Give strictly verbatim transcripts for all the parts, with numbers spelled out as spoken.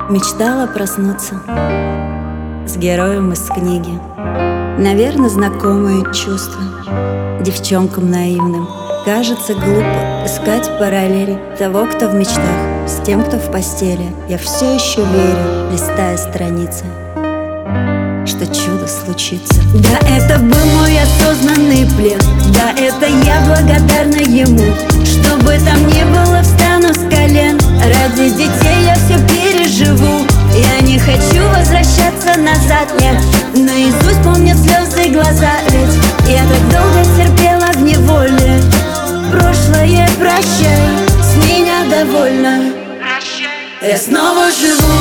Мечтала проснуться с героем из книги. Наверное, знакомые чувства девчонкам наивным. Кажется глупо искать параллели того, кто в мечтах, с тем, кто в постели. Я все еще верю, листая страницы, что чудо случится. Да, это был мой осознанный плен. Да, это я благодарна ему. Что бы там ни было, встану с колен. Ради детей я все переживу. Я не хочу возвращаться назад, нет. Наизусть помнят слезы глаза, ведь я так долго терпела в неволе. Прошлое прощай, с меня довольна. Я снова живу,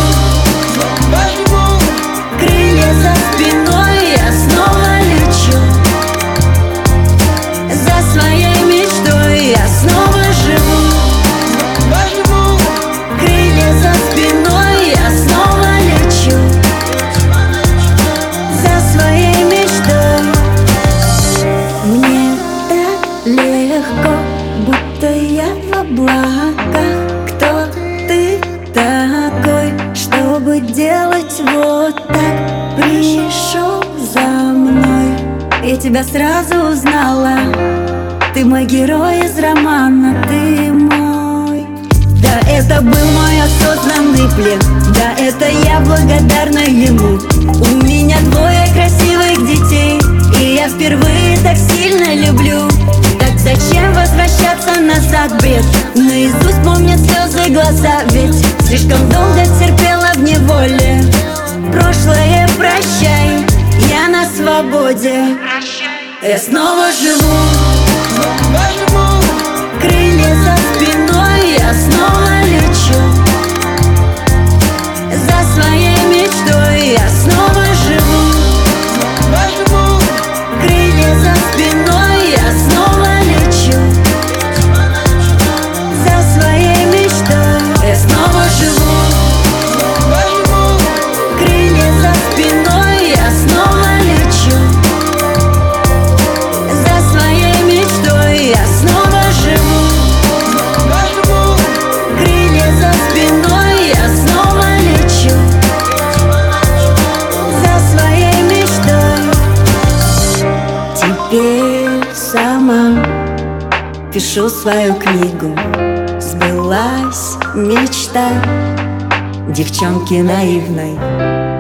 крылья за спиной, я снова лечу за своей мечтой. Я снова живу, крылья за спиной, я снова лечу за своей мечтой. Мне так легко, будто я в облаках. Кто ты такой, чтобы делать вот так? Пришел за мной, я тебя сразу узнала. Ты мой герой из романа, ты мой. Да, это был мой осознанный плен. Да, это я благодарна ему. У меня двое красивых детей, и я впервые так сильно люблю. Так зачем возвращаться назад, бред? Наизусть помнят слезы глаза, ведь слишком долго терпела в неволе. Прошлое прощай, я на свободе. Я снова живу, крылья за спиной, я снова лечу за своей мечтой. Я снова живу, крылья за спиной, я снова лечу за своей мечтой. Я снова живу, крылья за спиной, я снова лечу за своей мечтой. Я снова живу, крылья за спиной, я снова лечу за своей мечтой. Теперь сама пишу свою книгу. Сбылась мечта девчонки наивной.